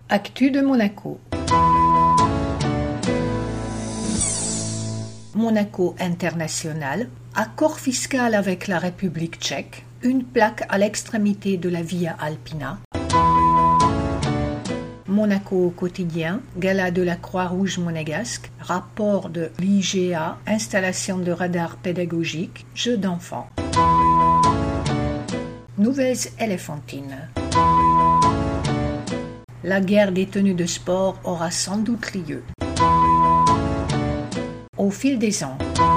Actu de Monaco. Monaco International, accord fiscal avec la République tchèque, une plaque à l'extrémité de la Via Alpina. Monaco au quotidien, gala de la Croix-Rouge monégasque, rapport de l'IGA, installation de radars pédagogiques, jeux d'enfants. Nouvelles éléphantines. La guerre des tenues de sport aura sans doute lieu. Au fil des ans.